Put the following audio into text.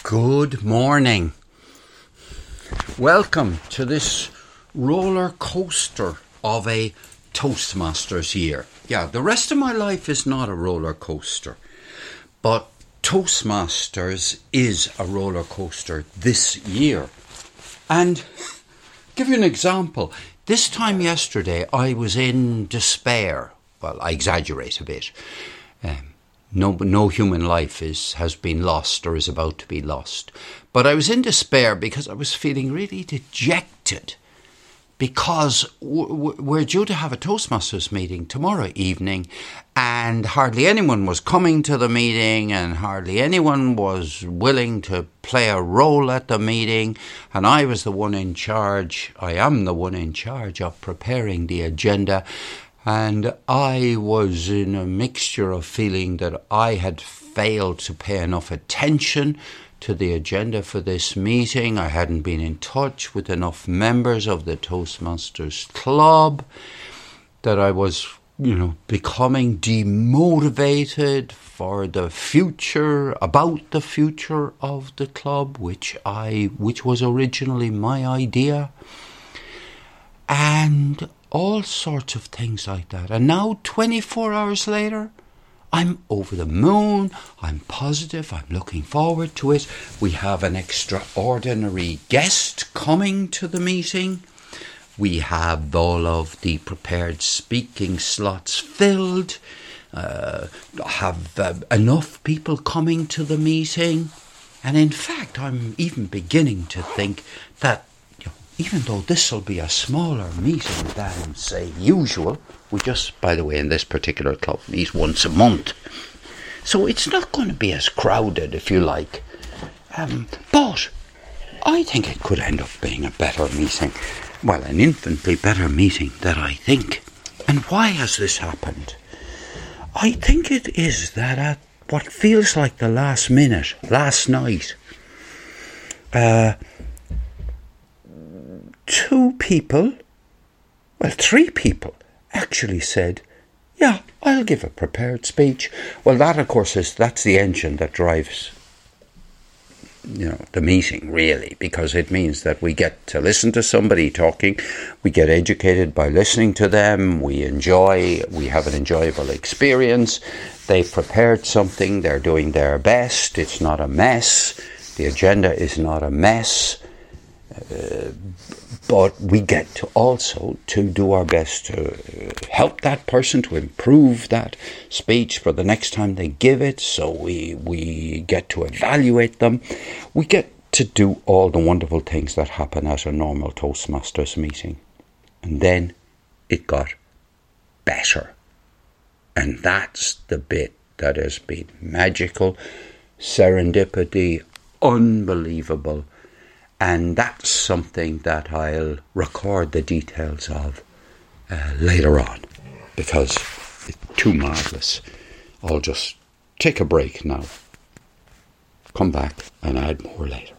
Good morning. Welcome to this roller coaster of a Toastmasters year. Yeah, the rest of my life is not a roller coaster, but Toastmasters is a roller coaster this year. And give you an example. This time yesterday, I was in despair. Well, I exaggerate a bit. No human life has been lost or is about to be lost. But I was in despair because I was feeling really dejected because we're due to have a Toastmasters meeting tomorrow evening, and hardly anyone was coming to the meeting and hardly anyone was willing to play a role at the meeting, and I was the one in charge. I am the one in charge of preparing the agenda. And I was in a mixture of feeling that I had failed to pay enough attention to the agenda for this meeting. I hadn't been in touch with enough members of the Toastmasters Club, that I was, becoming demotivated for the future, about the future of the club, which was originally my idea. And all sorts of things like that. And now, 24 hours later, I'm over the moon, I'm positive, I'm looking forward to it. We have an extraordinary guest coming to the meeting. We have all of the prepared speaking slots filled. Have enough people coming to the meeting. And in fact, I'm even beginning to think that even though this will be a smaller meeting than, say, usual, we just, by the way, in this particular club, meet once a month. So it's not going to be as crowded, if you like. But I think it could end up being a better meeting. Well, an infinitely better meeting than I think. And why has this happened? I think it is that at what feels like the last minute, last night, three people actually said, yeah, I'll give a prepared speech. Well, that, of course, that's the engine that drives, the meeting, really, because it means that we get to listen to somebody talking, we get educated by listening to them, we have an enjoyable experience, they've prepared something, they're doing their best, it's not a mess, the agenda is not a mess. But we get to also to do our best to help that person to improve that speech for the next time they give it. So we get to evaluate them. We get to do all the wonderful things that happen at a normal Toastmasters meeting. And then it got better. And that's the bit that has been magical, serendipity, unbelievable. And that's something that I'll record the details of later on, because it's too marvellous. I'll just take a break now, come back and add more later.